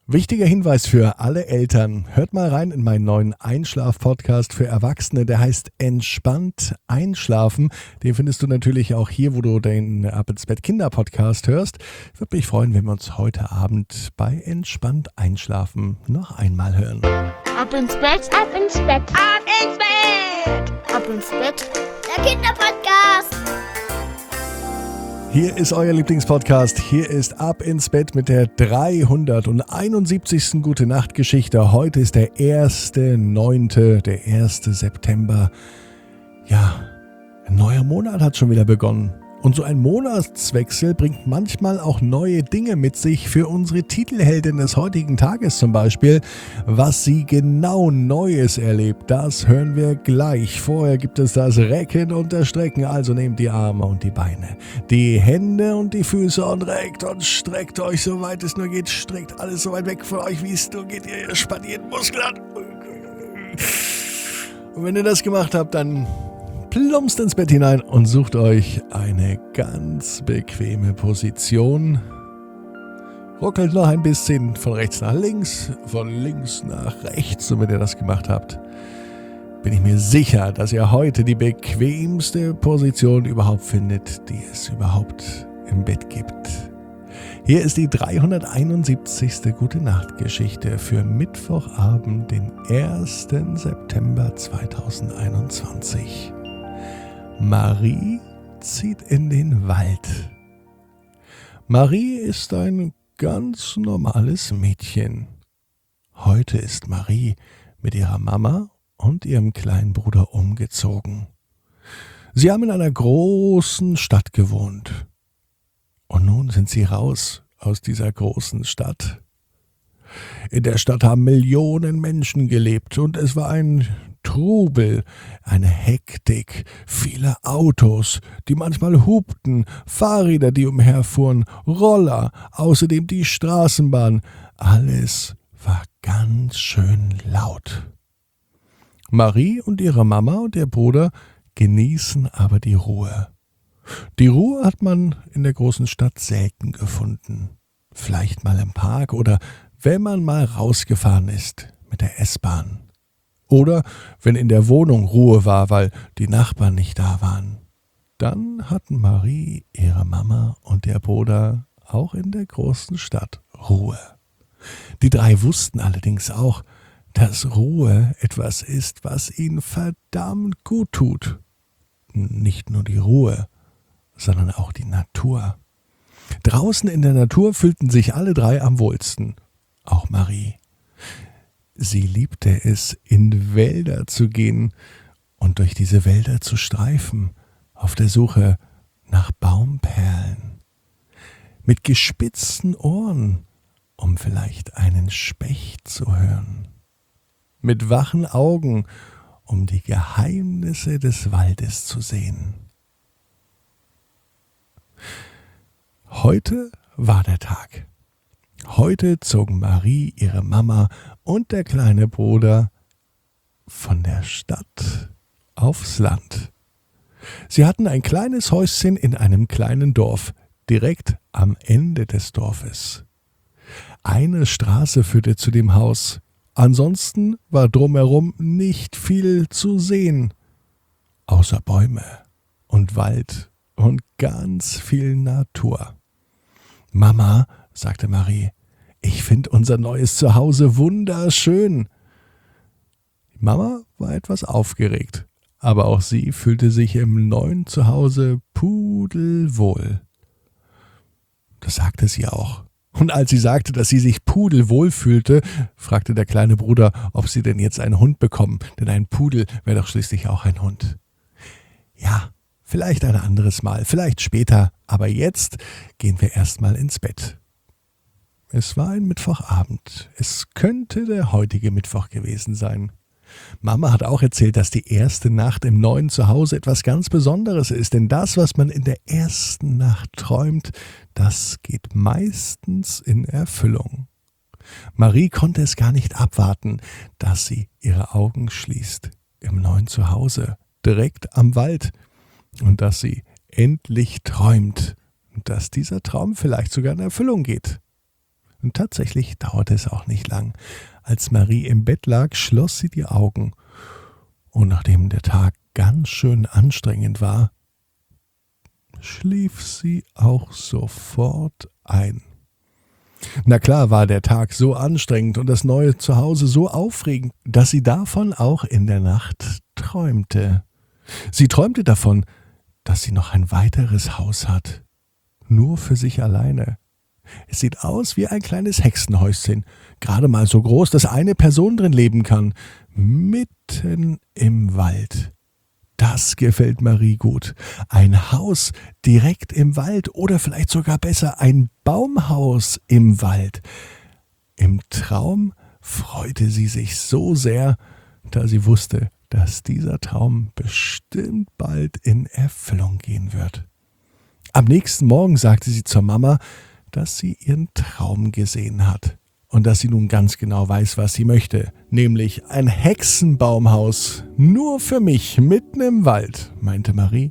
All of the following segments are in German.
Wichtiger Hinweis für alle Eltern. Hört mal rein in meinen neuen Einschlaf-Podcast für Erwachsene. Der heißt Entspannt Einschlafen. Den findest du natürlich auch hier, wo du den Ab ins Bett Kinder-Podcast hörst. Würde mich freuen, wenn wir uns heute Abend bei Entspannt Einschlafen noch einmal hören. Ab ins Bett, ab ins Bett, ab ins Bett, ab ins Bett, der Kinderpodcast. Hier ist euer Lieblingspodcast. Hier ist Ab ins Bett mit der 371. Gute-Nacht-Geschichte. Heute ist der 1.9., der 1. September. Ja, ein neuer Monat hat schon wieder begonnen. Und so ein Monatswechsel bringt manchmal auch neue Dinge mit sich für unsere Titelheldin des heutigen Tages zum Beispiel. Was sie genau Neues erlebt, das hören wir gleich. Vorher gibt es das Recken und das Strecken. Also nehmt die Arme und die Beine, die Hände und die Füße und reckt und streckt euch, soweit es nur geht. Streckt alles so weit weg von euch, wie es nur geht. Ihr spannt jeden Muskel an. Und wenn ihr das gemacht habt, dann plumpst ins Bett hinein und sucht euch eine ganz bequeme Position. Ruckelt noch ein bisschen von rechts nach links, von links nach rechts. Und wenn ihr das gemacht habt, bin ich mir sicher, dass ihr heute die bequemste Position überhaupt findet, die es überhaupt im Bett gibt. Hier ist die 371. Gute-Nacht-Geschichte für Mittwochabend, den 1. September 2021. Marie zieht in den Wald. Marie ist ein ganz normales Mädchen. Heute ist Marie mit ihrer Mama und ihrem kleinen Bruder umgezogen. Sie haben in einer großen Stadt gewohnt. Und nun sind sie raus aus dieser großen Stadt. In der Stadt haben Millionen Menschen gelebt und es war ein Trubel, eine Hektik, viele Autos, die manchmal hupten, Fahrräder, die umherfuhren, Roller, außerdem die Straßenbahn. Alles war ganz schön laut. Marie und ihre Mama und ihr Bruder genießen aber die Ruhe. Die Ruhe hat man in der großen Stadt selten gefunden. Vielleicht mal im Park oder wenn man mal rausgefahren ist mit der S-Bahn. Oder wenn in der Wohnung Ruhe war, weil die Nachbarn nicht da waren. Dann hatten Marie, ihre Mama und ihr Bruder auch in der großen Stadt Ruhe. Die drei wussten allerdings auch, dass Ruhe etwas ist, was ihnen verdammt gut tut. Nicht nur die Ruhe, sondern auch die Natur. Draußen in der Natur fühlten sich alle drei am wohlsten, auch Marie. Sie liebte es, in Wälder zu gehen und durch diese Wälder zu streifen, auf der Suche nach Baumperlen. Mit gespitzten Ohren, um vielleicht einen Specht zu hören. Mit wachen Augen, um die Geheimnisse des Waldes zu sehen. Heute war der Tag. Heute zogen Marie, ihre Mama und der kleine Bruder von der Stadt aufs Land. Sie hatten ein kleines Häuschen in einem kleinen Dorf, direkt am Ende des Dorfes. Eine Straße führte zu dem Haus, ansonsten war drumherum nicht viel zu sehen, außer Bäume und Wald und ganz viel Natur. »Mama«, sagte Marie, »ich finde unser neues Zuhause wunderschön.« Mama war etwas aufgeregt, aber auch sie fühlte sich im neuen Zuhause pudelwohl. Das sagte sie auch. Und als sie sagte, dass sie sich pudelwohl fühlte, fragte der kleine Bruder, ob sie denn jetzt einen Hund bekommen, denn ein Pudel wäre doch schließlich auch ein Hund. »Ja, vielleicht ein anderes Mal, vielleicht später, aber jetzt gehen wir erstmal ins Bett.« Es war ein Mittwochabend. Es könnte der heutige Mittwoch gewesen sein. Mama hat auch erzählt, dass die erste Nacht im neuen Zuhause etwas ganz Besonderes ist. Denn das, was man in der ersten Nacht träumt, das geht meistens in Erfüllung. Marie konnte es gar nicht abwarten, dass sie ihre Augen schließt. Im neuen Zuhause, direkt am Wald. Und dass sie endlich träumt. Und dass dieser Traum vielleicht sogar in Erfüllung geht. Und tatsächlich dauerte es auch nicht lang. Als Marie im Bett lag, schloss sie die Augen. Und nachdem der Tag ganz schön anstrengend war, schlief sie auch sofort ein. Na klar war der Tag so anstrengend und das neue Zuhause so aufregend, dass sie davon auch in der Nacht träumte. Sie träumte davon, dass sie noch ein weiteres Haus hat, nur für sich alleine. Es sieht aus wie ein kleines Hexenhäuschen, gerade mal so groß, dass eine Person drin leben kann, mitten im Wald. Das gefällt Marie gut. Ein Haus direkt im Wald oder vielleicht sogar besser ein Baumhaus im Wald. Im Traum freute sie sich so sehr, da sie wusste, dass dieser Traum bestimmt bald in Erfüllung gehen wird. Am nächsten Morgen sagte sie zur Mama, dass sie ihren Traum gesehen hat und dass sie nun ganz genau weiß, was sie möchte, nämlich ein Hexenbaumhaus, nur für mich, mitten im Wald, meinte Marie.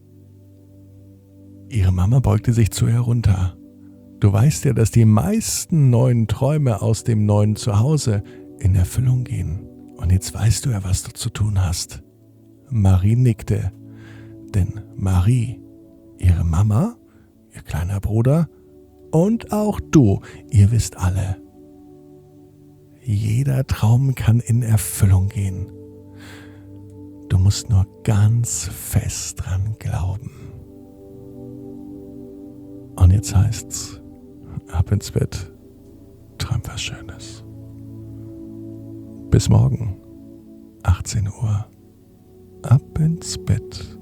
Ihre Mama beugte sich zu ihr runter. Du weißt ja, dass die meisten neuen Träume aus dem neuen Zuhause in Erfüllung gehen. Und jetzt weißt du ja, was du zu tun hast. Marie nickte, denn Marie, ihre Mama, ihr kleiner Bruder und auch du, ihr wisst alle, jeder Traum kann in Erfüllung gehen. Du musst nur ganz fest dran glauben. Und jetzt heißt's, ab ins Bett, träum was Schönes. Bis morgen, 18 Uhr, ab ins Bett.